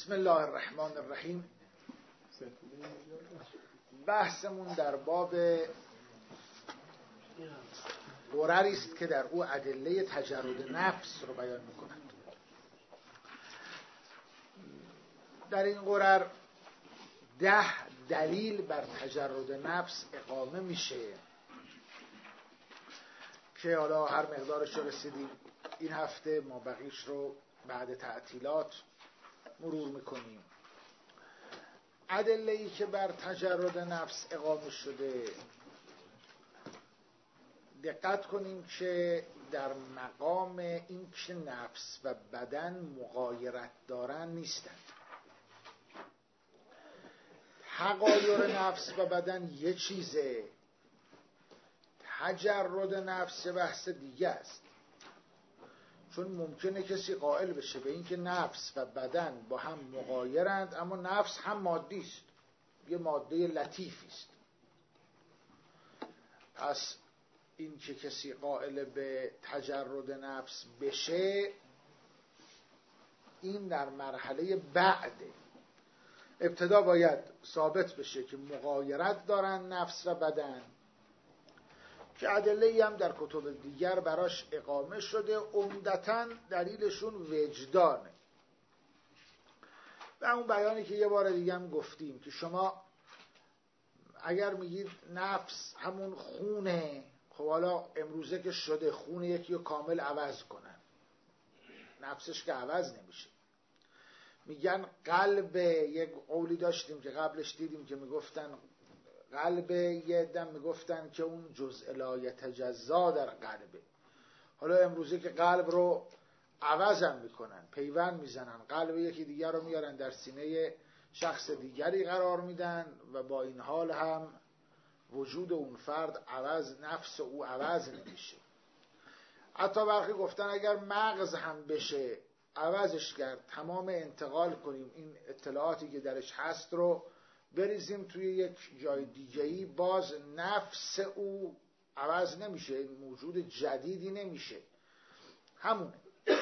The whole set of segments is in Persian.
بسم الله الرحمن الرحیم. بحثمون در باب غرری است که در او ادله تجرد نفس رو بیان میکنند. در این غرر 10 دلیل بر تجرد نفس اقامه میشه که حالا هر مقدارش رو رسیدیم این هفته، ما بقیش رو بعد تعطیلات مرور میکنیم. ادله‌ای که بر تجرد نفس اقامه شده، دقت کنیم که در مقام این که نفس و بدن مغایرت دارن نیستند. تغایر نفس و بدن یه چیزه، تجرد نفس بحث دیگه است. چون ممکنه کسی قائل بشه به این که نفس و بدن با هم مغایرند، اما نفس هم مادی است، یه ماده لطیفی است. پس این که کسی قائل به تجرد نفس بشه، این در مرحله بعده. ابتدا باید ثابت بشه که مغایرت دارن نفس و بدن، که ادله‌ای هم در کتب دیگر براش اقامه شده. عمدتاً دلیلشون وجدانه. و اون بیانی که یه بار دیگه هم گفتیم که شما اگر میگید نفس همون خونه، خب حالا امروزه که شده خون یکی رو کامل عوض کنن، نفسش که عوض نمیشه. میگن قلب، یک قولی داشتیم که قبلش دیدیم که میگفتن قلب، یه دم میگفتن که اون جزء لا یتجزا در قلبه. حالا امروزه که قلب رو عوضم میکنن، پیوند میزنن، قلب یکی دیگر رو میارن در سینه شخص دیگری قرار میدن و با این حال هم وجود اون فرد عوض، نفس او عوض نمیشه. حتی برخی گفتن اگر مغز هم بشه عوضش کرد، تمام انتقال کنیم این اطلاعاتی که درش هست رو بریزیم توی یک جای دیگه‌ای، باز نفس او عوض نمیشه، این موجود جدیدی نمیشه، همونه.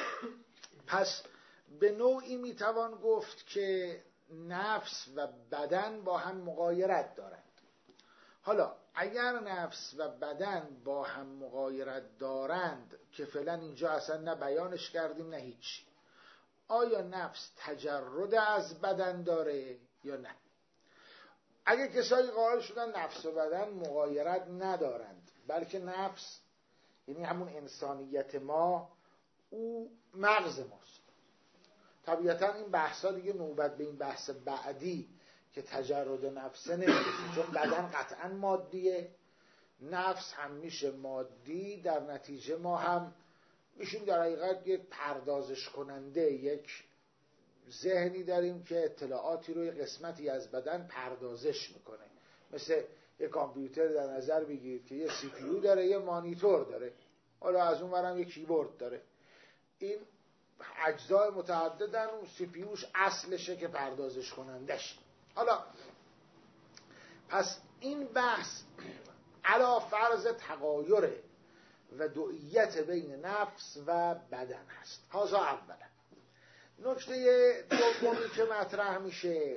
پس به نوعی میتوان گفت که نفس و بدن با هم مغایرت دارند. حالا اگر نفس و بدن با هم مغایرت دارند، که فعلا اینجا اصلا نه بیانش کردیم نه هیچ، آیا نفس تجرد از بدن داره یا نه؟ اگه کسایی قائل شدن نفس و بدن مغایرت ندارند، بلکه نفس یعنی همون انسانیت ما، او مغز ماست، طبیعتا این بحثا دیگه نوبت به این بحث بعدی که تجرد نفسه نمیرسه، چون بدن قطعا مادیه، نفس هم میشه مادی، در نتیجه ما هم میشیم در حقیقت یک پردازش کننده، یک ذهنی داریم که اطلاعاتی رو یک قسمتی از بدن پردازش میکنه. مثل یک کامپیوتر در نظر بگیرید که یه سی پی یو داره، یه مانیتور داره، حالا از اون ورم یه کیبورد داره. این اجزای متعددن، اون سی پی یوش اصلشه که پردازش کنندش. حالا پس این بحث علا فرض تغایر و دوئیت بین نفس و بدن هست. هذا اولا. نکته دومی که مطرح میشه،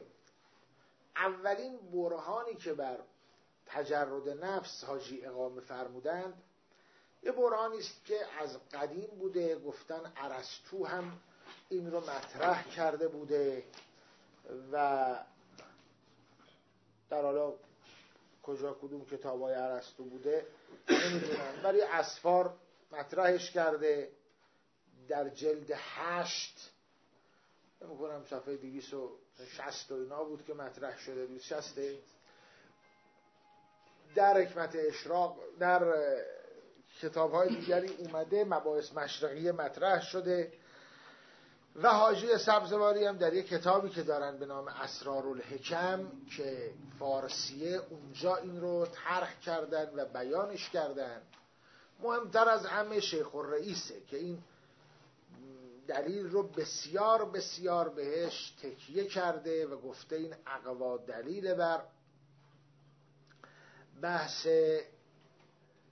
اولین برهانی که بر تجرد نفس حاجی اقامه فرمودند، یه برهانی است که از قدیم بوده. گفتن ارسطو هم این رو مطرح کرده بوده و در حالا کجا کدوم کتابای ارسطو بوده نمیدونم، ولی اسفار مطرحش کرده. در جلد 8 نمی‌کنم صفحه 260 و اینا بود که مطرح شده، 260. در حکمت اشراق، در کتاب‌های دیگری اومده، مباحث مشرقیه مطرح شده. و حاجی سبزواری هم در یک کتابی که دارن به نام اسرارالحکم که فارسیه، اونجا این رو طرح کردن و بیانش کردن. مهمتر از همه شیخ الرئیسه که این دلیل رو بسیار بسیار بهش تکیه کرده و گفته این اقوا دلیل بر بحث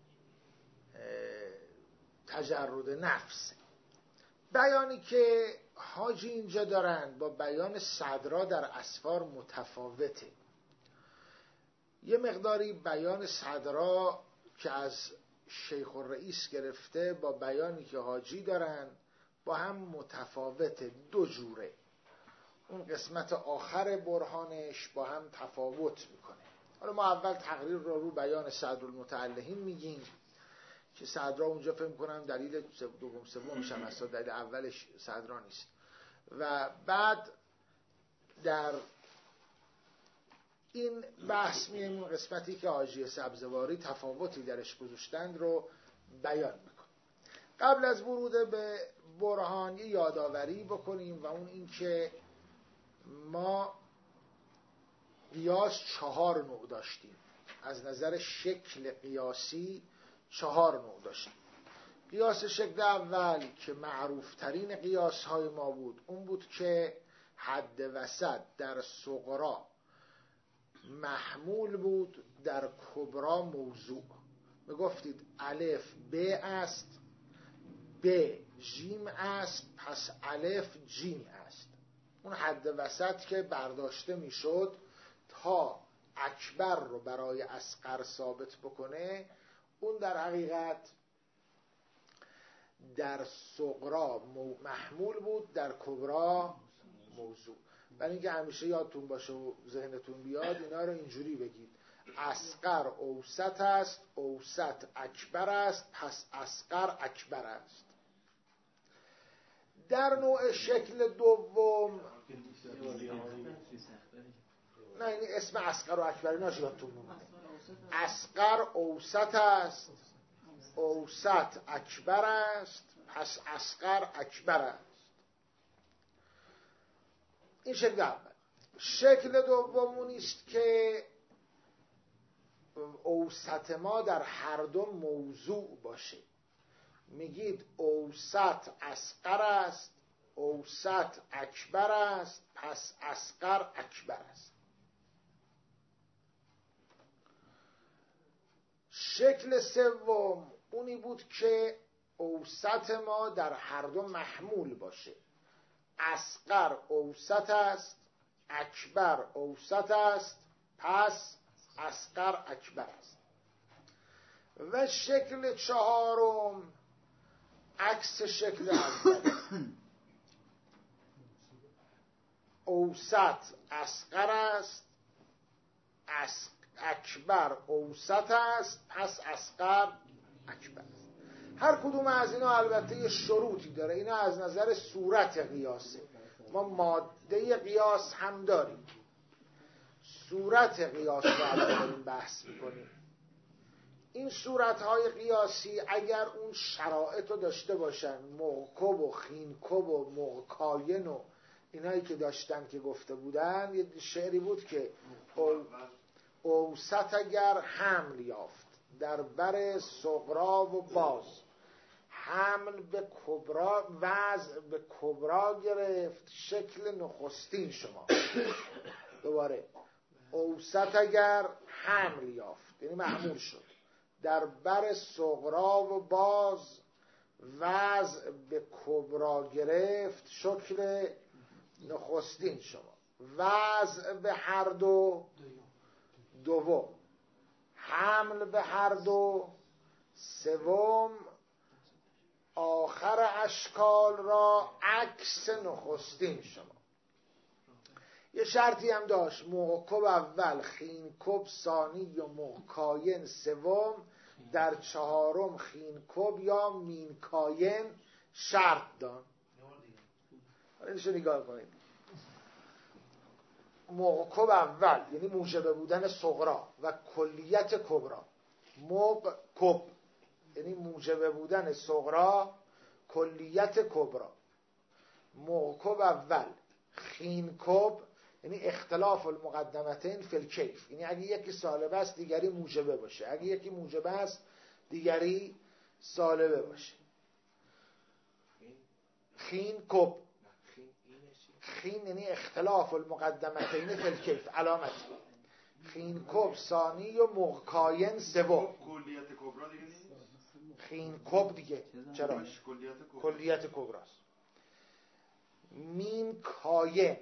تجرد نفس. بیانی که حاجی اینجا دارن با بیان صدرا در اسفار متفاوته. یه مقداری بیان صدرا که از شیخ الرئیس گرفته با بیانی که حاجی دارن با هم متفاوته، دو جوره. اون قسمت آخر برهانش با هم تفاوت میکنه. حالا ما اول تقریر رو بیان صدرالمتعلهین میگیم که صدرا اونجا فهم کنم دلیل دوم سومش هم هست، دلیل اولش صدرا نیست. و بعد در این بحث میگیم اون قسمتی که حاجی سبزواری تفاوتی درش گذاشتند رو بیان میکنیم. قبل از ورود به برهان یه یادآوری بکنیم و اون این که ما قیاس 4 نوع داشتیم. از نظر شکل قیاسی 4 نوع داشتیم. قیاس شکل اول که معروف ترین قیاس های ما بود اون بود که حد وسط در صغرا محمول بود، در کبرا موضوع. میگفتید الف ب است، ب جیم است، پس الف جیم است. اون حد وسط که برداشته میشد تا اکبر رو برای اصغر ثابت بکنه، اون در حقیقت در صغرا محمول بود، در کبرا موضوع. برای اینکه همیشه یادتون باشه و ذهنتون بیاد اینا رو اینجوری بگید: اصغر اوسط است، اوسط اکبر است، پس اصغر اکبر است. در نوع شکل دوم نه، این اسم اصغر و اکبر ایناش یادتون نمیاد. اصغر اوسط است، اوسط اکبر است، پس اصغر اکبر است. این شکل اول. شکل دومونی است که اوسط ما در هر دو موضوع باشه. میگید اوسط اصغر است، اوسط اکبر است، پس اصغر اکبر است. شکل سوم اونی بود که اوسط ما در هر دو محمول باشه. اصغر اوسط است، اکبر اوسط است، پس اصغر اکبر است. و شکل چهارم عکس شکل اول، اوسط اصغر است، اکبر اوسط است، پس اصغر اکبر است. هر کدوم از اینا البته یه شروطی داره. اینا از نظر صورت قیاسه. ما ماده قیاس هم داریم، صورت قیاس رو داریم بحث میکنیم. این صورتهای قیاسی اگر اون شرایط رو داشته باشن، موقب و خینکب و موقکاین و اینایی که داشتن که گفته بودن، یه شعری بود که اوسط اگر حمل یافت در بر صغرا و باز، حمل به کبرا وضع به کبرا گرفت، شکل نخستین شما. دوباره اوسط اگر حمل یافت یعنی محمول شد در بر صغرا و باز، وضع به کبرا گرفت، شکل نخستین شما. وضع به هر دو دوم، حمل به هر دو سوم، آخر اشکال را عکس نخستین شما. یه شرطی هم داشت: موقب اول، خینکب ثانی و موقکاین سوم، در چهارم خینکب یا مینکاین شرط دان. اینشو نگاه کنید. موقب اول یعنی موجب بودن صغرا و کلیت کبرا. موقب یعنی موجب بودن صغرا، کلیت کبرا. موقب اول. خینکب یعنی اختلاف المقدمتین فی الکیف، یعنی اگه یکی سالبه است دیگری موجبه باشه، اگه یکی موجبه است دیگری سالبه باشه. خینکب، خین یعنی اختلاف المقدمتین فی الکیف، علامت. خینکب ثانی و موقکاین سوم. کلیت کبرا دیگه نیست. خینکب دیگه چرا؟ کلیت کبراست. مین کاین،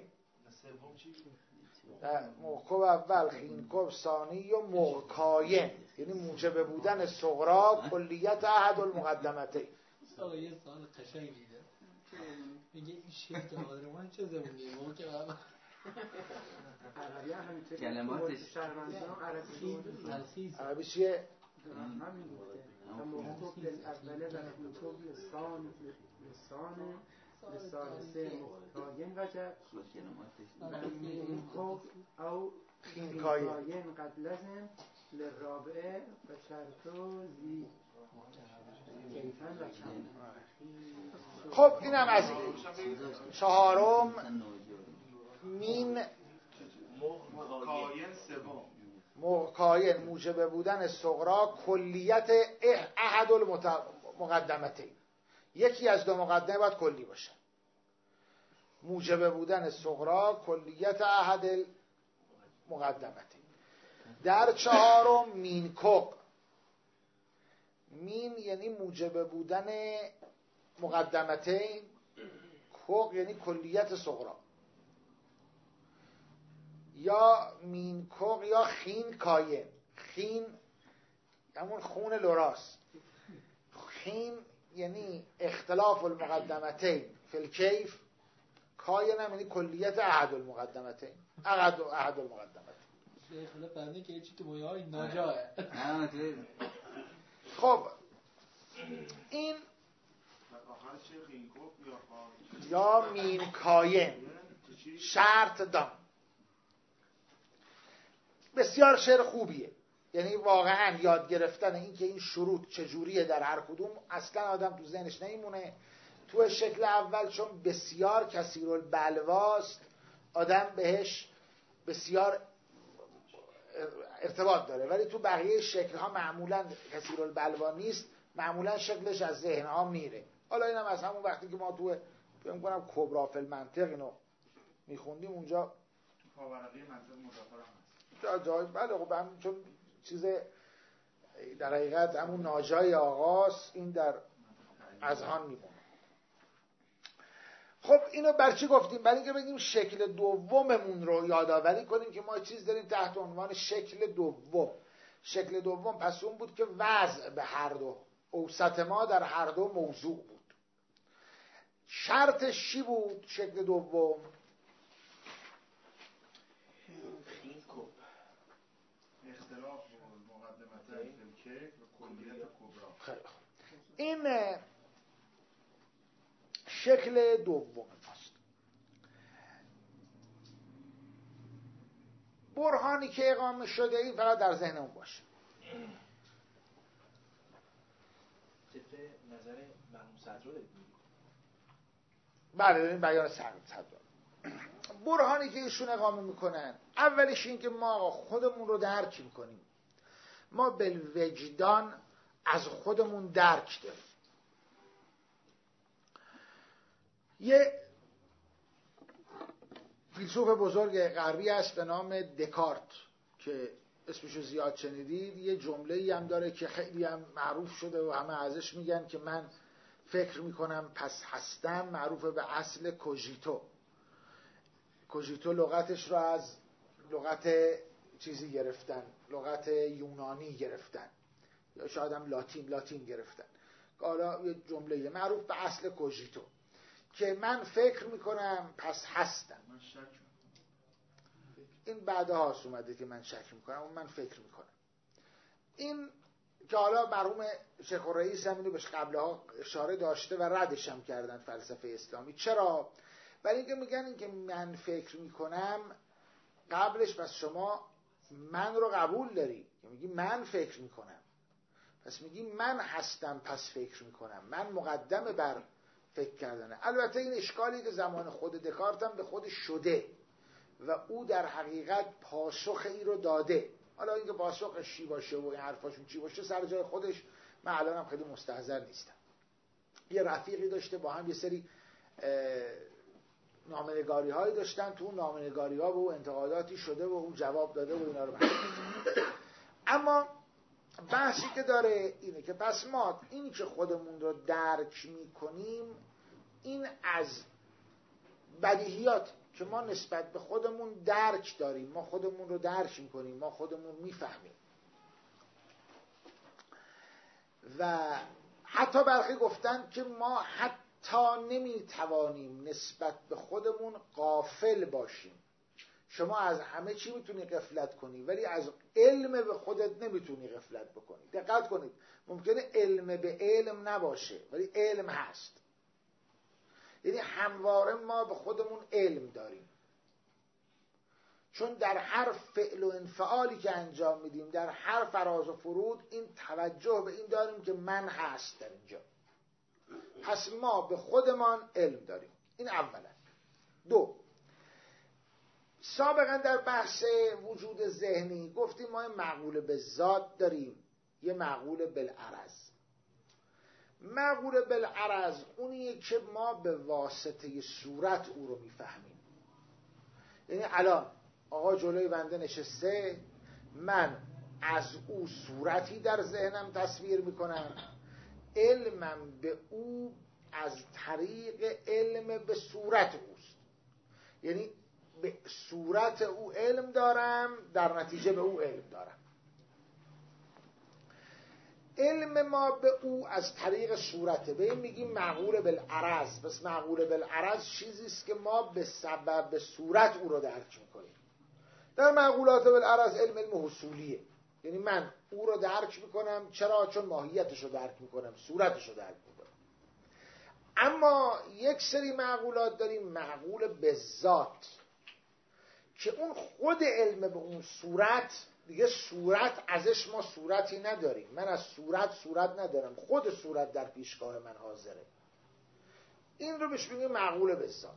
موقع اول خینکوب ثانی و موقعاین، یعنی موجب بودن صغرا کلیت احد المقدمتین. آقا یه سوال قشنگ دیده میگه این شیخ قادرمان چه زمونیه موقع اول کلماتش عربی چیه؟ همین بوده موقوف للاوله و خطوب لسان سه مختاین وجب منکوب او خینکاین قد لزم للرابعه و شرطو زی کیفن و کم. خب اینم از این. چهارم مین کاین موجب بودن صغرا کلیت احد المقدمتین، یکی از دو مقدمه باید کلی باشه. موجب بودن صغرا کلیت احد المقدمتین. در چهارم مین کوق، مین یعنی موجب بودن مقدمتین، کوق یعنی کلیت صغرا. یا مین کوق یا خین کاین. خین همون خون لوراس. خین یعنی اختلاف المقدمتین فی الکیف، کاین هم یعنی کلیت احد المقدمتین، احد المقدمتین. خیلی فرنه که چی تو مویه های ناجاه. خب این یا مین کاین شرط دام بسیار شعر خوبیه. یعنی واقعا یاد گرفتن این که این شروط چجوریه در هر کدوم اصلا آدم تو ذهنش نمیمونه. تو شکل اول چون بسیار کثیرالبلواست آدم بهش بسیار ارتباط داره، ولی تو بقیه شکل‌ها معمولا کثیرالبلوا نیست، معمولا شکلش از ذهن‌ها میره. حالا اینم از همون وقتی که ما تو فکر کنم کبرا فی المنطق اینو میخوندیم اونجا پاورقی منطق مضافر هم هست جای بله. خب همین چون چیز در حقیقت همون ناجای آغاز این در اذهان میمونه. خب اینو بر چی گفتیم؟ برای اینکه بگیم شکل دوممون رو یادآوری کنیم که ما چیز داریم تحت عنوان شکل دوم. شکل دوم پس اون بود که وضع به هر دو، اوسط ما در هر دو موضوع بود. شرطش چی بود شکل دوم؟ اختلاف مقدمتین فی الکیف و کلیت کبرا. این شکل دوم است. برهانی که اقامه شده این فقط در ذهنمون باشه. طبق نظر مرحوم صدرا دارید میگید؟ بله این بیان صدرا. برهانی که ایشون اقامه میکنن اولش این که ما خودمون رو درک میکنیم، ما بالوجدان از خودمون درک داریم. یه فیلسوف بزرگ غربی است به نام دکارت که اسمشو زیاد شنیدید. یه جمله‌ای هم داره که خیلی هم معروف شده و همه ازش میگن که من فکر میکنم پس هستم، معروف به اصل کوژیتو. کوژیتو لغتش رو از لغت چیزی گرفتن، لغت یونانی گرفتن یا شاید هم لاتین گرفتن. حالا یه جمله معروف به اصل کوژیتو که من فکر میکنم پس هستم. من شک میکنم. این بعدها اومده که من شک میکنم و من فکر میکنم. این که حالا مرحوم شیخ الرئیس هم اینو بهش قبلها اشاره داشته و ردش هم کردن فلسفه اسلامی. چرا؟ برای اینکه میگن این که من فکر میکنم قبلش پس شما من رو قبول داری که میگی من فکر میکنم، پس میگی من هستم پس فکر میکنم، من مقدم بر فکر کردنه. البته این اشکالی که زمان خود دکارت هم به خودش شده و او در حقیقت پاسخ ای رو داده. حالا اینکه پاسخش چی باشه و این حرفاشون چی باشه سر جای خودش، من الان هم خیلی مستحضر نیستم. یه رفیقی داشته با هم یه سری نامه‌نگاری هایی داشتن، تو اون نامه‌نگاری ها به او انتقاداتی شده و اون جواب داده و اینا رو اما بحثی که داره اینه که پس ما این که خودمون رو درک میکنیم این از بدیهیات که ما نسبت به خودمون درک داریم، ما خودمون رو درک میکنیم، ما خودمون میفهمیم. و حتی برخی گفتن که ما حتی نمیتوانیم نسبت به خودمون غافل باشیم. شما از همه چی میتونی غفلت کنی ولی از علم به خودت نمیتونی غفلت بکنی. دقت کنید، ممکنه علم به علم نباشه ولی علم هست. یعنی همواره ما به خودمون علم داریم، چون در هر فعل و انفعالی که انجام میدیم، در هر فراز و فرود، این توجه به این داریم که من هست در اینجا. پس ما به خودمان علم داریم. این اولا. دو، سابقا در بحث وجود ذهنی گفتیم ما یه معقول به ذات داریم، یه معقول بالعرض. معقول بالعرض اونیه که ما به واسطه صورت او رو میفهمیم. یعنی الان آقا جلوی بنده نشسته، من از او صورتی در ذهنم تصویر میکنم، علمم به او از طریق علم به صورت اوست. یعنی به صورت او علم دارم، در نتیجه به او علم دارم. علم ما به او از طریق صورته، به این میگیم معقول بالعرض. پس معقول بالعرض چیزی است که ما به سبب صورت او رو درک میکنیم. در معقولات بالعرض علم حصولیه، یعنی من او رو درک میکنم. چرا؟ چون ماهیتش رو درک میکنم، صورتش رو درک میکنم. اما یک سری معقولات داریم معقول به ذات، که اون خود علم به اون صورت، دیگه صورت ازش ما صورتی نداریم. من از صورت ندارم، خود صورت در پیشگاه من حاضره. این رو بهش میگیم معقول به ذات.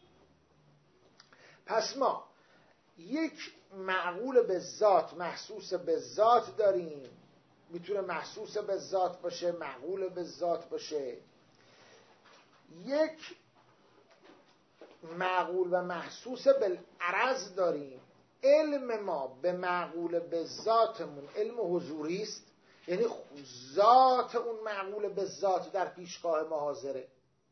پس ما یک معقول به ذات، محسوس به ذات داریم. میتونه محسوس به ذات باشه، معقول به ذات باشه. یک معقول و محسوس بالعرض داریم. علم ما به معقول به ذاتمون علم حضوری است، یعنی ذات اون معقول به ذات در پیشگاه ما حاضره.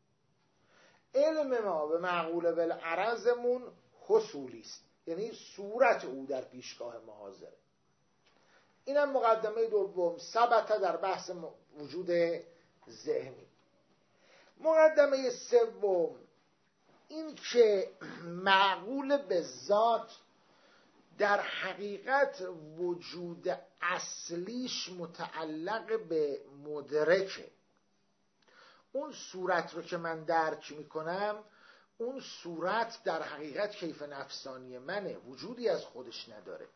علم ما به معقول بالعرضمون حصولی است، یعنی صورت او در پیشگاه ما حاضره. اینم مقدمه دوم، ثبت در بحث وجود ذهنی. مقدمه سوم این که معقول به ذات در حقیقت وجود اصلیش متعلق به مدرکه. اون صورت رو که من درک میکنم، اون صورت در حقیقت کیف نفسانی منه، وجودی از خودش نداره.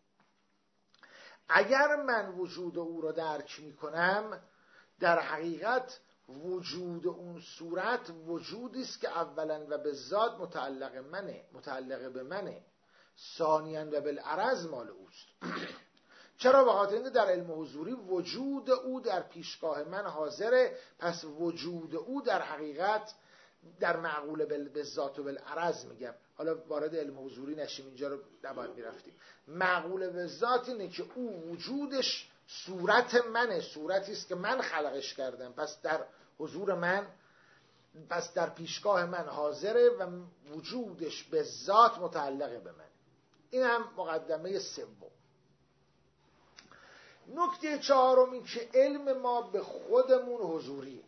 اگر من وجود او رو درک میکنم، در حقیقت وجود اون صورت وجودی است که اولا و به ذات متعلق به منه، ثانیاً و بالعرض مال اوست. چرا؟ به خاطر اینکه در علم حضوری وجود او در پیشگاه من حاضره. پس وجود او در حقیقت در معقول به ذات و بالعرض میگم. حالا وارد علم حضوری نشیم، اینجا رو نباید میرفتیم. معقول به ذات اینه که او وجودش صورت منه، صورتی است که من خلقش کردم، پس در حضور من، پس در پیشگاه من حاضره و وجودش به ذات متعلق به من. این هم مقدمه سوم. نکته چهارم این که علم ما به خودمون حضوریه.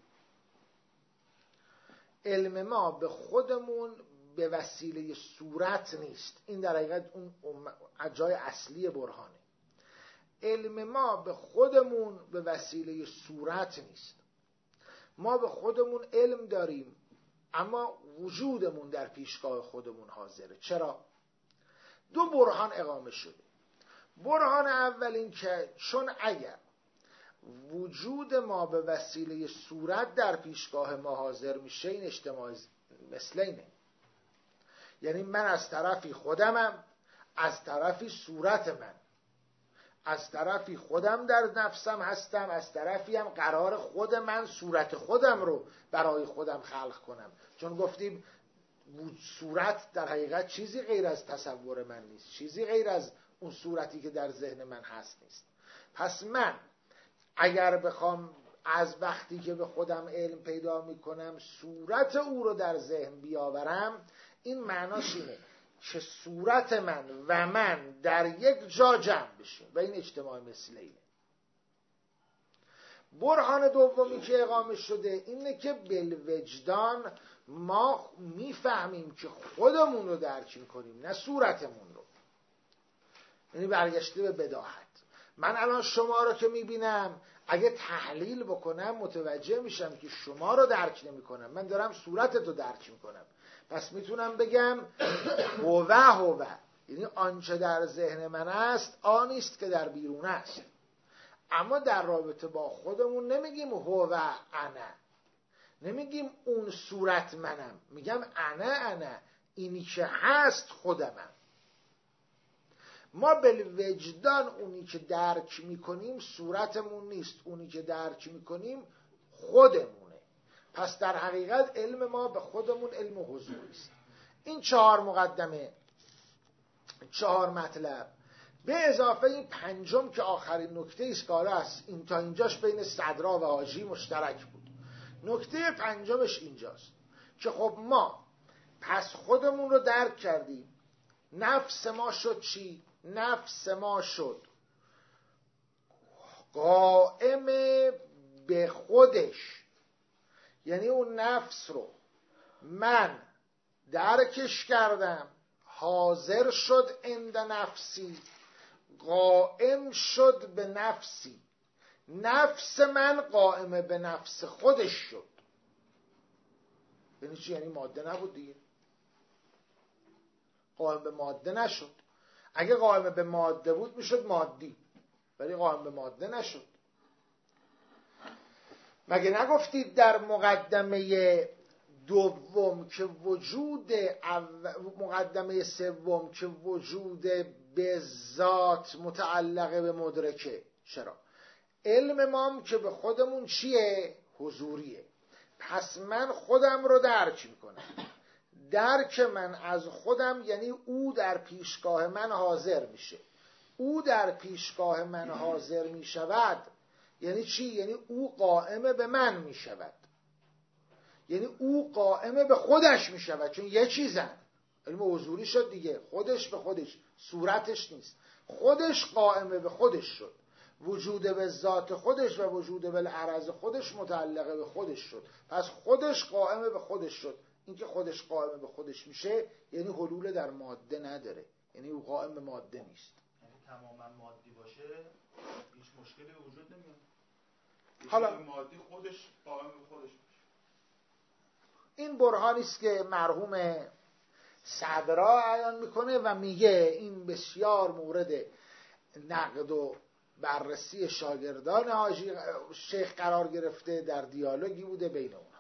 علم ما به خودمون به وسیله صورت نیست. این در حقیقت اون جای اصلی برهانه. علم ما به خودمون به وسیله صورت نیست. ما به خودمون علم داریم، اما وجودمون در پیشگاه خودمون حاضره. چرا؟ دو برهان اقامه شده. برهان اول این که چون اگر وجود ما به وسیله صورت در پیشگاه ما حاضر میشه، این اجتماع مثلینه. یعنی من از طرفی خودمم، از طرفی صورت من، از طرفی خودم در نفسم هستم، از طرفی هم قرار خود من صورت خودم رو برای خودم خلق کنم. چون گفتیم صورت در حقیقت چیزی غیر از تصور من نیست، چیزی غیر از اون صورتی که در ذهن من هست نیست. پس من اگر بخوام از وقتی که به خودم علم پیدا میکنم صورت او رو در ذهن بیاورم، این معناش اینه که صورت من و من در یک جا جمع بشه و این اجتماع مثله اینه. برهان دومی که اقامه شده اینه که بالوجدان ما میفهمیم که خودمون رو درک میکنیم نه صورتمون رو. یعنی برگشته به بداهت. من الان شما رو که میبینم اگه تحلیل بکنم متوجه میشم که شما رو درک نمیکنم، من دارم صورتت رو درک میکنم. پس میتونم بگم هو، یعنی آنچه در ذهن من است آنیست که در بیرون است. اما در رابطه با خودمون نمیگیم هو انا، نمیگیم اون صورت منم، میگم انا اینی که هست خودمم. ما بالوجدان اونی که درک میکنیم صورتمون نیست، اونی که درک میکنیم خودمونه. پس در حقیقت علم ما به خودمون علم حضوری است. این 4 مقدمه، 4 مطلب به اضافه این 5م که آخرین نکته است که حالا است این تا اینجاش بین صدرا و حاجی مشترک بود. نکته 5مش اینجاست که خب ما پس خودمون رو درک کردیم. نفس ما شد چی؟ نفس ما شد قائم به خودش، یعنی اون نفس رو من درکش کردم، حاضر شد عند نفسی، قائم شد به نفسی. نفس من قائم به نفس خودش شد. یعنی چی؟ یعنی ماده نبود دیگه، قائم به ماده نشد. اگه قائم به ماده بود میشد مادی، ولی قائم به ماده نشد. مگه نگفتید در مقدمه دوم که وجود مقدمه سوم که وجود به ذات متعلقه به مدرکه؟ چرا؟ علم ما که به خودمون چیه؟ حضوریه. پس من خودم رو درک میکنم. درک من از خودم یعنی او در پیشگاه من حاضر میشه. او در پیشگاه من حاضر میشود یعنی چی؟ یعنی او قائم به من میشود، یعنی او قائم به خودش میشود، چون یه چیزن. علم حضوری شد دیگه، خودش به خودش، صورتش نیست، خودش قائم به خودش شد. وجود به ذات خودش و وجود به العرض خودش متعلقه به خودش شد. پس خودش قائم به خودش شد. اینکه خودش قائم به خودش میشه یعنی حلول در ماده نداره، یعنی او قائم به ماده نیست. یعنی تماما مادی باشه هیچ مشکلی وجود نمیاد. حالا مادی خودش قائم به خودش باشه. این برهانی است که مرحوم صدرا بیان میکنه و میگه این بسیار مورد نقد و بررسی شاگردان حاجی شیخ قرار گرفته، در دیالوگی بوده بین اونا.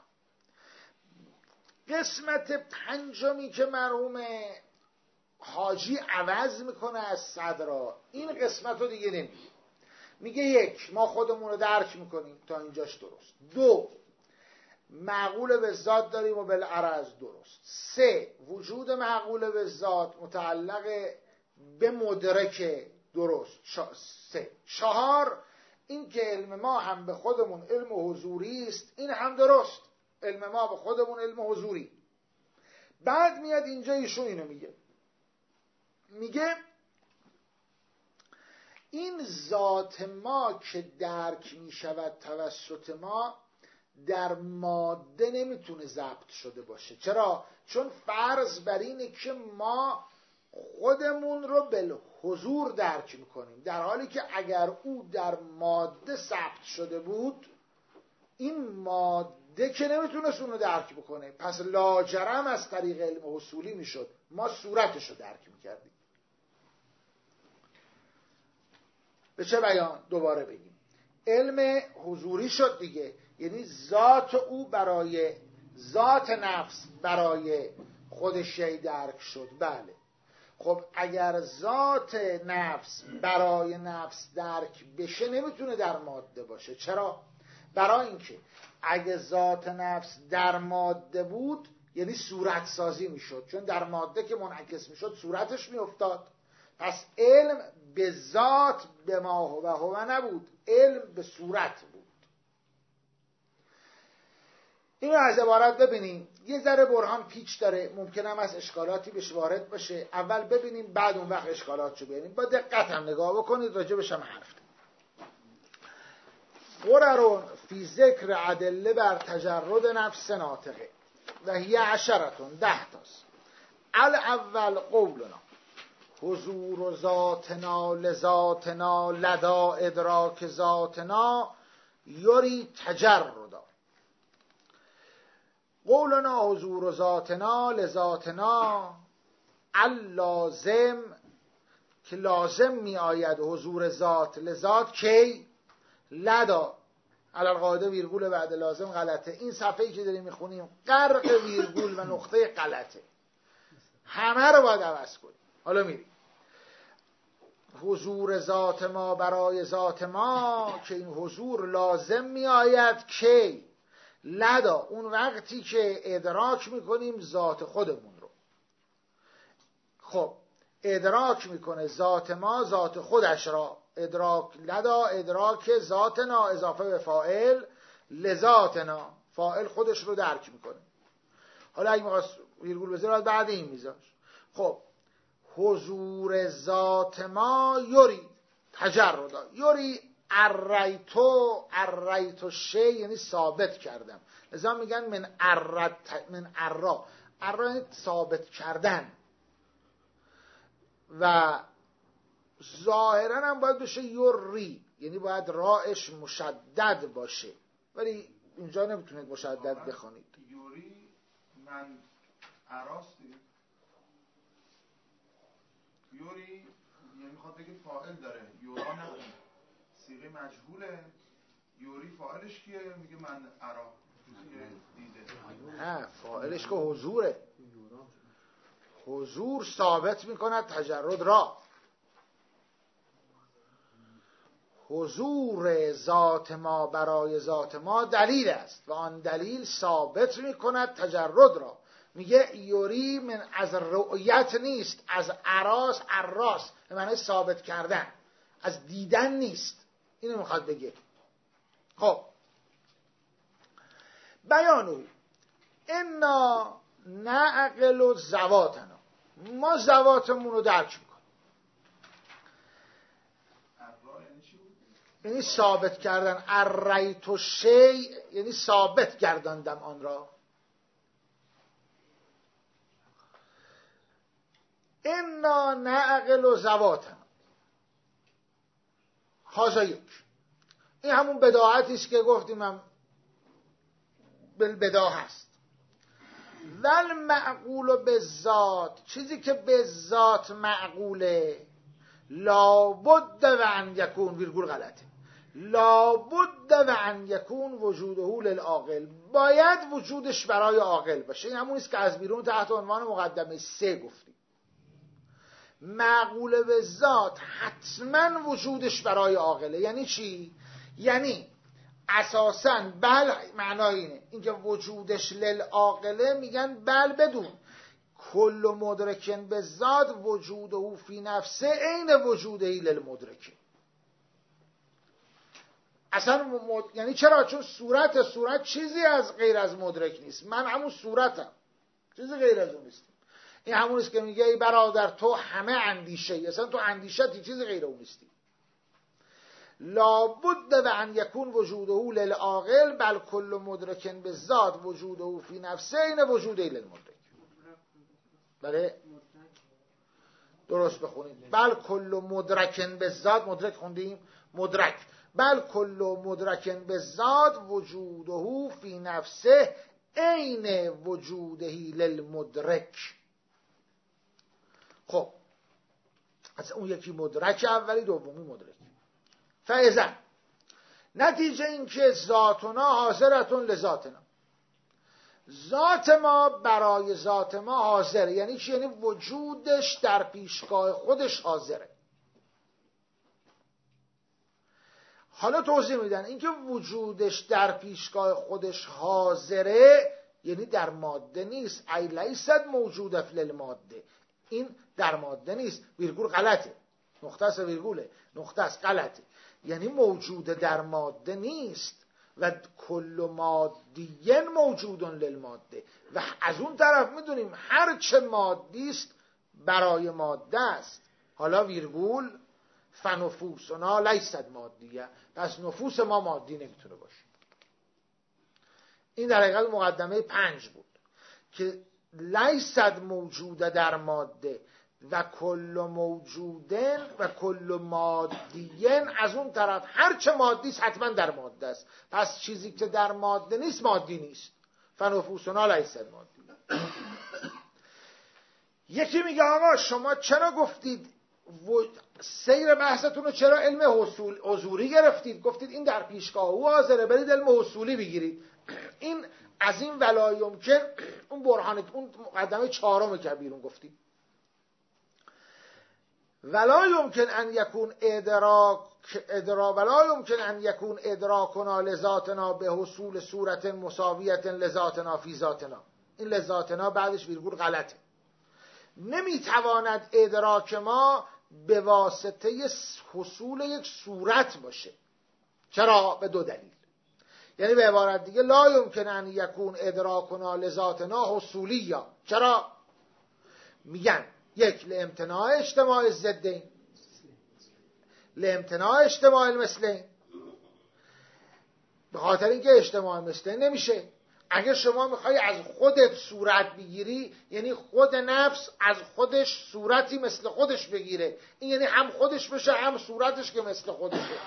قسمت 5می که مرحوم حاجی عوض میکنه از صدرا، این قسمت رو دیگه نمیگه. میگه 1 ما خودمون رو درک میکنیم، تا اینجاش درست. 2 معقول به ذات داریم و بالعرض، درست. 3 وجود معقول به ذات متعلق به مدرک، درست. 4 این که علم ما هم به خودمون علم حضوری است، این هم درست. علم ما به خودمون علم حضوری. بعد میاد اینجا ایشون اینو میگه این ذات ما که درک میشود توسط ما در ماده نمیتونه ضبط شده باشه. چرا؟ چون فرض بر اینه که ما خودمون رو بالحضور درک میکنیم، در حالی که اگر او در ماده ثبت شده بود این ماده که نمیتونست اون رو درک بکنه، پس لاجرم از طریق علم حصولی میشد ما صورتش رو درک میکردیم. به چه بیان؟ دوباره بگیم علم حضوری شد دیگه، یعنی ذات او برای ذات نفس برای خودش درک شد. بله خب اگر ذات نفس برای نفس درک بشه نمیتونه در ماده باشه. چرا؟ برای اینکه اگه ذات نفس در ماده بود یعنی صورت سازی میشد، چون در ماده که منعکس میشد صورتش میافتاد. پس علم به ذات به ما هو نبود، علم به صورت بود. اینو از عبارت ببینیم. یه ذره برهان پیچ داره، ممکنه هم از اشکالاتی بهش وارد باشه. اول ببینیم بعد اون وقت اشکالاتشو بیاریم. با دقت هم نگاه بکنید، راجبش هم حرف غرر فی ذکر ادله بر تجرد نفس ناطقه و هی 10 تاست. الاول قولنا حضور ذاتنا لذاتنا لدا ادراک ذاتنا یوری تجردا. قولنا حضور ذاتنا لذاتنا اللازم که لازم می آید حضور ذات لذات کی لدا علالقاعده ویرگول بعد لازم غلطه. این صفحه‌ای که داریم میخونیم غرق ویرگول و نقطه غلطه، همه رو باید عوض کنیم. حالا میریم حضور ذات ما برای ذات ما که این حضور لازم می آید کی لدا اون وقتی که ادراک میکنیم ذات خودمون رو. خب ادراک میکنه ذات ما ذات خودش را، ادراک لدا ادراک ذاتنا اضافه به فاعل لذاتنا، فاعل خودش رو درک میکنه. حالا اگه میخواست ویرگول بذاره بعد این میذاش. خب حضور ذات ما یوری تجردا یوری اریتو شی یعنی ثابت کردم، لذا میگن من ارا یعنی ثابت کردن و ظاهرا هم باید بشه یوری یعنی باید راش مشدد باشه، ولی اینجا نمیتونید مشدد بخونید. یوری من اراستی یوری یعنی میخواد بگه فاعل داره، یورا نه صیغه مجهوله. یوری فاعلش کیه؟ میگه من ارا دیده. نه فاعلش که حضوره، حضور ثابت میکند تجرد را. حضور ذات ما برای ذات ما دلیل است و آن دلیل ثابت میکند تجرد را. میگه یوری من از رؤیت نیست، از اراس به معنی ثابت کردن، از دیدن نیست. اینو میخواد بگه. خب بیانو انا نعقل ذواتنا، ما ذواتمون رو درک میکنیم. یعنی ثابت کردن. اریتو شی یعنی ثابت گرداندم آن را. انا نعقل ذواتنا هذا یک. این همون بداعتی است که گفتیم هم بالبداع هست. ول معقول بالذات، چیزی که به ذات معقوله لابد و ان یکون ویرگول غلطه، لابد و ان یکون وجوده للعاقل، باید وجودش برای عاقل باشه. این همون است که از بیرون تحت عنوان مقدمه 3 گفتیم. معقول به ذات حتما وجودش برای عاقله. یعنی چی؟ یعنی اساساً بل معنای اینه، اینکه وجودش للعاقله میگن بل بدون کل مدرکن به ذات وجوده فی نفسه عین وجوده للمدرکه. اصلا یعنی چرا؟ چون صورت چیزی از غیر از مدرک نیست، من همون صورتم، چیزی غیر از اون نیست. این همون است که میگه ای برادر تو همه اندیشه ای، اصلا تو اندیشتی چیزی غیر اون نیستی. لابد و ان یکون وجوده للعاقل بل کل مدرکن به ذات وجوده فی نفسه این وجوده للمدرک. بله درست بخونید. بل کل مدرکن به ذات، مدرک خوندیم، مدرک. بل کل مدرکن به ذات وجوده فی نفسه عین وجوده للمدرک. خب از اون یکی مدرک اولی، دومی مدرک. فاذا نتیجه این که ذاتنا حاضرتون لذاتنا، ذات ما برای ذات ما حاضره. یعنی چی؟ یعنی وجودش در پیشگاه خودش حاضره. حالا توضیح میدن اینکه وجودش در پیشگاه خودش حاضره یعنی در ماده نیست. ای لیست موجوده فی الماده، این در ماده نیست. ویرگول غلطه، نقطه است ویرگوله، نقطه است غلطه. یعنی موجود در ماده نیست و کل مادی موجود للماده. و از اون طرف میدونیم هر چه مادی است برای ماده است. حالا ویرگول فنفوسنا لیست مادیه، پس نفوس ما مادی نمیتونه باشه. این در حقیقت مقدمه 5 بود که لیست موجوده در ماده و کل موجودن و کل مادین، از اون طرف هر چه مادی است حتما در ماده است. پس چیزی که در ماده نیست مادی نیست. فنفوسنا لیست مادی. یکی میگه آقا شما چرا گفتید سیر بحثتون رو چرا علم حضوری گرفتید؟ گفتید این در پیشگاه او حاضره، برید علم حصولی بگیرید. این از این ولا یمکن اون برهان اون مقدمه 4 که بیرون گفتیم. ولا یمکن ان یکون ولا یمکن ان یکون ادراکنا لذاتنا به حصول صورت مساویت لذاتنا فی ذاتنا. این لذاتنا بعدش ویرگول غلطه. نمیتواند ادراک ما به واسطه حصول یک صورت باشه. چرا؟ به 2 دلیل. یعنی به عبارت دیگه لا یمکن ان یکون ادراکنا لذاتنا حصولیا. چرا؟ میگن یک، لامتناع اجتماع الضدین، لامتناع اجتماع المثلین. به خاطر اینکه اجتماع مثلین نمیشه. اگه شما میخوای از خودت صورت بگیری، یعنی خود نفس از خودش صورتی مثل خودش بگیره، این یعنی هم خودش بشه هم صورتش که مثل خودشه.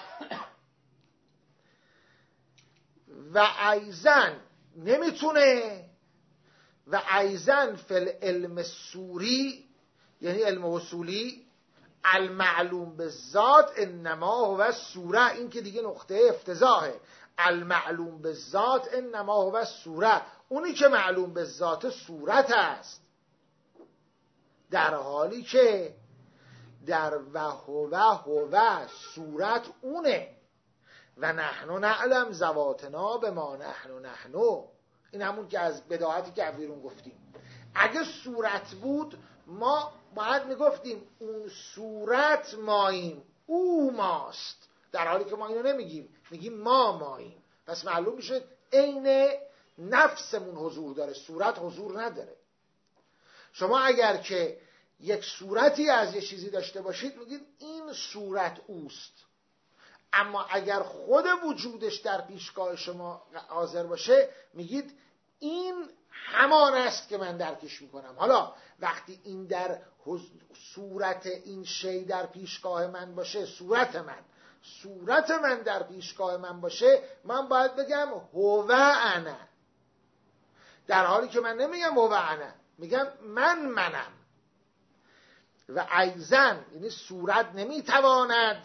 و ایزن نمیتونه. و ایزن فی العلم سوری، یعنی علم اصولی، المعلوم بالذات انما هو سوره. این که دیگه نقطه افتضاحه. المعلوم بالذات انما هو سوره، اونی که معلوم بالذات صورت است، در حالی که در هو صورت اونه. و نحن نعلم ذواتنا به ما نحن. این همون که از بداهتی که بیرون گفتیم. اگه صورت بود ما باید میگفتیم اون صورت ماییم، او ماست، در حالی که ما اینو نمیگیم، میگیم ما ماییم. پس معلوم میشه عین نفسمون حضور داره، صورت حضور نداره. شما اگر که یک صورتی از یه چیزی داشته باشید میگید این صورت اوست، اما اگر خود وجودش در پیشگاه شما حاضر باشه میگید این همان است که من درکش میکنم. حالا وقتی این در صورت این شی در پیشگاه من باشه، صورت من در پیشگاه من باشه، من باید بگم هو انا، در حالی که من نمیگم هو انا، میگم منم. و ایزن یعنی صورت نمیتواند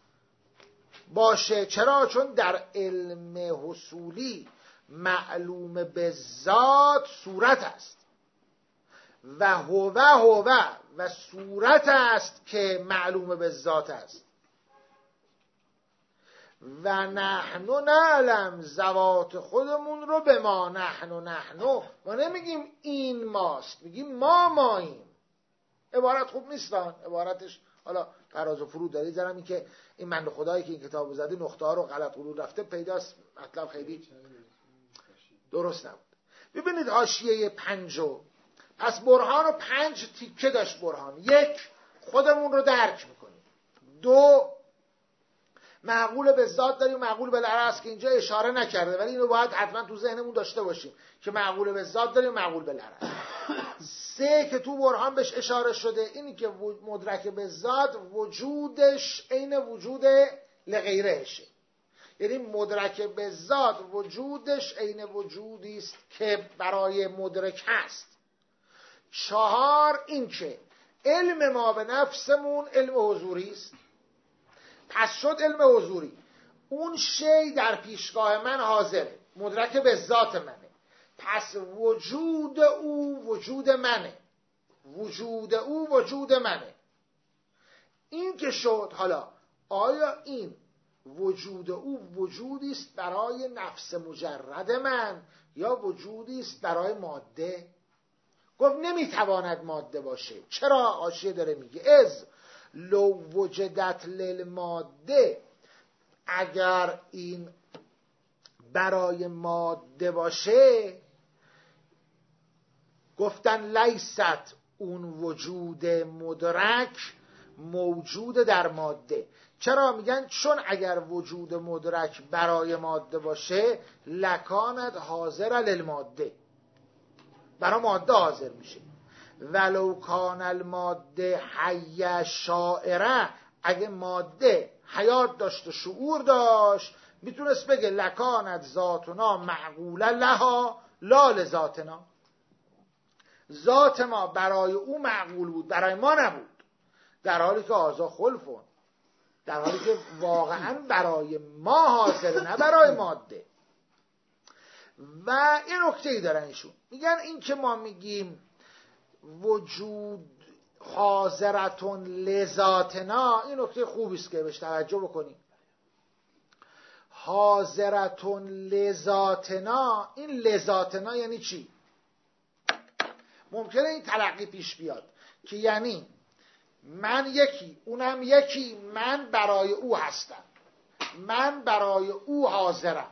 باشه. چرا؟ چون در علم حصولی معلوم به ذات صورت است و هو و صورت است که معلوم به ذات است. و نحن نعلم ذوات خودمون رو به ما نحن. ما نمیگیم این ماست، میگیم ما ماییم. عبارت خوب نیستان، عبارتش حالا فراز و فرود داره. زرم این که این بنده خدایی که این کتابو زده نقطه ها رو غلط غلط رفته پیداست، مطلب خیلی درست نبود. ببینید حاشیه 5. پس برهان رو 5 تیکه داشت برهان. 1 خودمون رو درک میکنیم. 2 معقول به ذات داریم، معقول به لرز که اینجا اشاره نکرده ولی اینو باید حتما تو ذهنمون داشته باشیم که معقول به ذات داریم، معقول به لرز. 3 که تو برهان بهش اشاره شده، اینی که مدرک به ذات وجودش عین وجود لغیرهشه، یعنی مدرک به ذات وجودش عین وجودی است که برای مدرک هست. 4 این که علم ما به نفسمون علم حضوری است. پس شد علم حضوری، اون شی در پیشگاه من حاضره، مدرک به ذات منه، پس وجود او وجود منه، وجود او وجود منه. این که شد، حالا آیا این وجود او وجودی است برای نفس مجرد من یا وجودی است برای ماده؟ گفت نمیتواند ماده باشه. چرا؟ حاشیه داره میگه از لو وجدت للماده، اگر این برای ماده باشه، گفتن لیست اون وجود مدرک موجود در ماده. چرا میگن؟ چون اگر وجود مدرک برای ماده باشه لکانت حاضر للماده، برای ماده حاضر میشه. ولو کان الماده حی شاعره، اگه ماده حیات داشت و شعور داشت میتونست بگه لکانت ذاتنا معقوله لها لا لذاتنا، ذات ما برای او معقول بود، برای ما نبود. در حالی که آزا خلفون، در حالی که واقعا برای ما حاضر، نه برای ماده. و این نکته‌ای دارن ایشون، میگن این که ما میگیم وجود حاضرتون لذاتنا، این نکته خوبی است که بهش توجه بکنیم. حاضرتون لذاتنا، این لذاتنا یعنی چی؟ ممکنه این تلقی پیش بیاد که یعنی من یکی اونم یکی، من برای او هستم، من برای او حاضرم،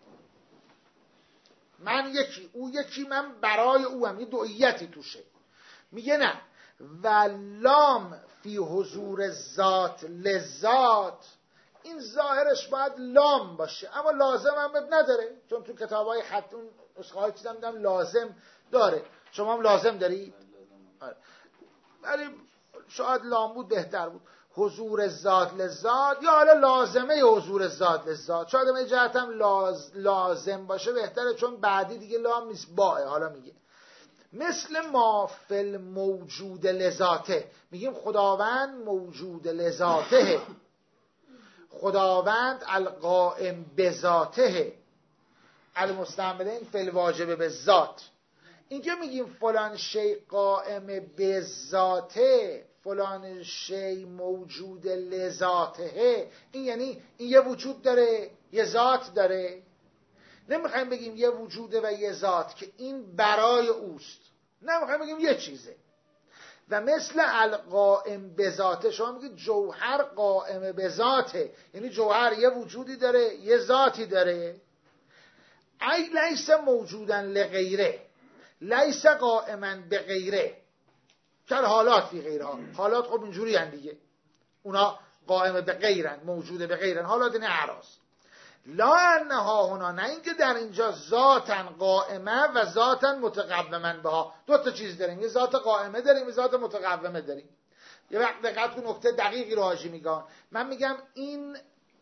من یکی او یکی، من برای او هم، یه دوئیتی توشه. میگه نه، و لام فی حضور ذات لذات، این ظاهرش باید لام باشه اما لازم هم نداره، چون تو کتابای خط اون نسخه های چیزم دیدم لازم داره. شما هم لازم دارید؟ ولی شاید لام بود بهتر بود. حضور ذات لذات، یا حالا لازمه حضور ذات لذات، شاید هم جهت هم لازم باشه بهتره، چون بعدی دیگه لام نیست باه. حالا میگه مثل ما فل موجود لذاته، میگیم خداوند موجود لذاته، خداوند القائم بذاته، المستعملین فل واجب بالذات. این که میگیم فلان شی قائم بذاته، فلان شی موجود لذاته، این یعنی این یه وجود داره، یه ذات داره. نمیخوایم بگیم یه وجوده و یه ذات که این برای اوست، نمیخوایم بگیم یه چیزه. و مثل القائم بذاته، شما میگید جوهر قائم بذاته، یعنی جوهر یه وجودی داره، یه ذاتی داره. ای لیس موجودن لغیره، لیس قائما به غیره، چرا حالات فی غیرها، حالات خب اینجوری هن دیگه، اونا قائم به غیرن، موجود به غیرن، حالات این اعراض. لا انها هنا، نه اینکه در اینجا ذاتن قائمه و ذاتن متقومن بها، دو تا چیز داریم، یه ذات قائمه داریم، یه ذات متقومه داریم. یه وقت دقت کن نکته دقیقی رو حاجی میگن، من میگم این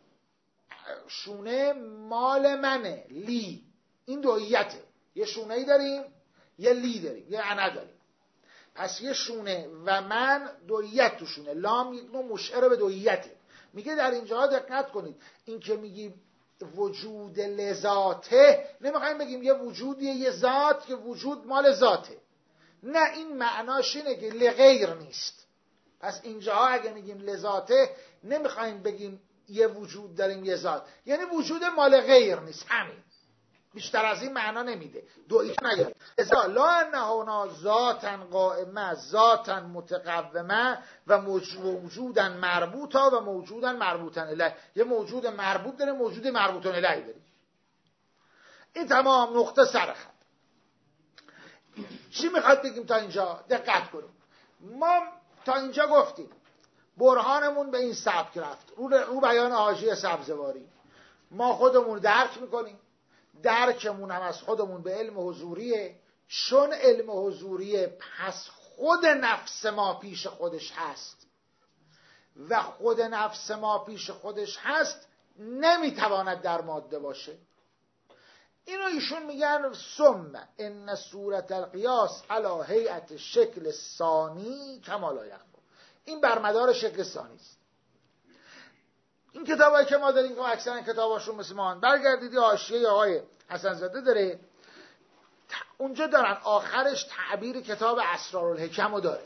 شونه مال منه، لی، این دوئیته، یه شونه ای داریم، یه لی داریم، یه انا داریم. پس یه شونه و من دوئیت تو شونه، لام یک نوع مشعر به دوئیته. میگه در اینجا دقت کنید، این که میگیم وجود لذاته، نمیخوایم بگیم یه وجودیه، یه ذات که وجود مال ذاته، نه، این معناش اینه که لغیر نیست. پس اینجا اگه میگیم لذاته نمیخوایم بگیم یه وجود داریم یه ذات، یعنی وجود مال غیر نیست، همین، بیشتر از این معنا نمیده. دوئیت نگرد ازا لا انهونا ذاتن قائمه ذاتن متقومه و موجودن مربوطا و موجودن مربوطن الیه، یه موجود مربوط داره، موجود مربوطن الیه داره. این تمام نقطه سرخط. چی میخواد بگیم تا اینجا؟ دقت کنیم. ما تا اینجا گفتیم برهانمون به این سبک رفت، رو بیان حاشیه سبزواری. ما خودمون درک میکنیم، درکمون هم از خودمون به علم حضوریه، چون علم حضوریه پس خود نفس ما پیش خودش هست و خود نفس ما پیش خودش هست نمیتواند در ماده باشه. اینو ایشون میگن ثم ان صورت القیاس علی هیئت شکل ثانی کما لا یخفی، این بر مدار شکل ثانی است. این کتابایی که ما داریم که اکثرا کتاباشون مثل ما برگردیدی حاشیه آقای حسن زاده داره، اونجا دارن آخرش تعبیر کتاب اسرارالحکم رو داره،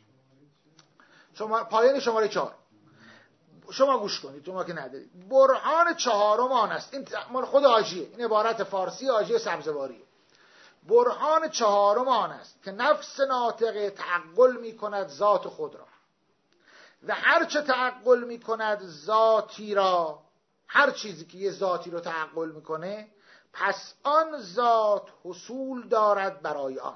شما پایان شماره 4 شما گوش کنید، شما که ندارید. برهان چهارم آن است، این مال خود حاجیه، این عبارت فارسی حاجی سبزواریه. برهان چهارم آن است که نفس ناطقه تعقل می کند ذات خود را و هر چه تعقل می کند ذاتی را، هر چیزی که یه ذاتی رو تعقل میکنه پس آن ذات حصول دارد برای آن.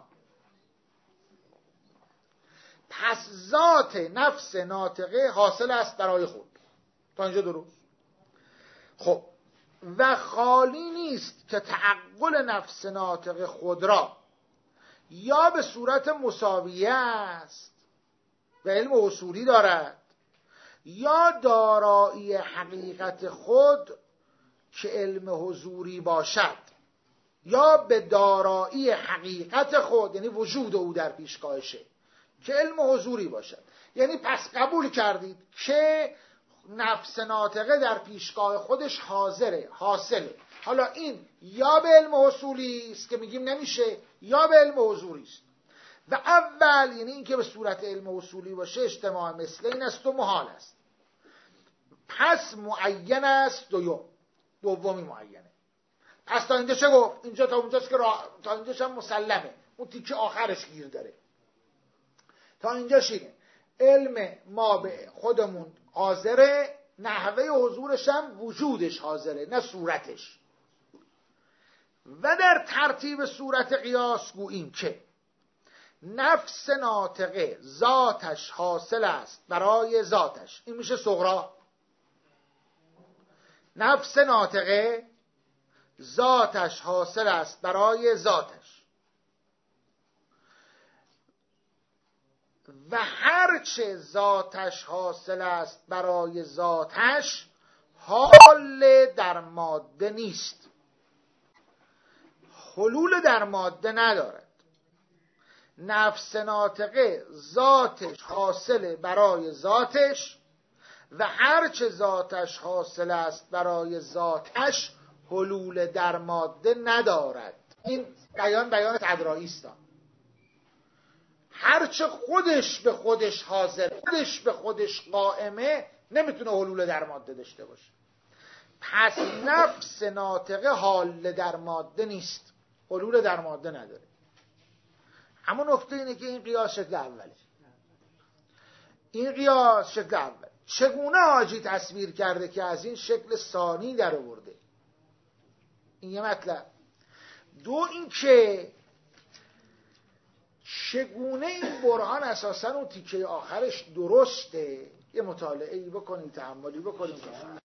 پس ذات نفس ناطقه حاصل است برای خود. تا اینجا درست؟ خب و خالی نیست که تعقل نفس ناطقه خود را یا به صورت مساویه است و علم اصولی دارد، یا دارایی حقیقت خود که علم حضوری باشد، یا به دارایی حقیقت خود یعنی وجود او در پیشگاهشه که علم حضوری باشد. یعنی پس قبول کردید که نفس ناطقه در پیشگاه خودش حاصله. حالا این یا به علم حصولی است که میگیم نمیشه، یا به علم حضوری است. و اول یعنی این که به صورت علم حصولی باشه اجتماع مثلین است و محال است. پس معین است دومی معینه. پس تا اینجا چه گفت؟ اینجا تا اونجاست که تا اینجاش هم مسلمه، اون تیکه آخرش گیر داره. تا اینجا شیره علم ما به خودمون حاضره، نحوه حضورش هم وجودش حاضره نه صورتش. و در ترتیب صورت قیاس گوییم که نفس ناطقه ذاتش حاصل است برای ذاتش. این میشه صغرا. نفس ناطقه ذاتش حاصل است برای ذاتش و هرچه ذاتش حاصل است برای ذاتش حال در ماده نیست، حلول در ماده ندارد. نفس ناطقه ذاتش حاصل برای ذاتش و هرچه ذاتش حاصل است برای ذاتش حلول در ماده ندارد. این بیان تدرایی است. هرچه خودش به خودش حاضر، خودش به خودش قائمه، نمیتونه حلول در ماده داشته باشه. پس نفس ناطقه حال در ماده نیست، حلول در ماده نداره. همون نکته اینه که این قیاس شکل اوله. این قیاس شکل اول. چگونه حاجی تصویر کرده که از این شکل ثانی در آورده؟ این یه مطلب. دو این که چگونه این برهان اساساً اون تیکه آخرش درسته، یه مطالعه‌ای بکنید، تأملی بکنید.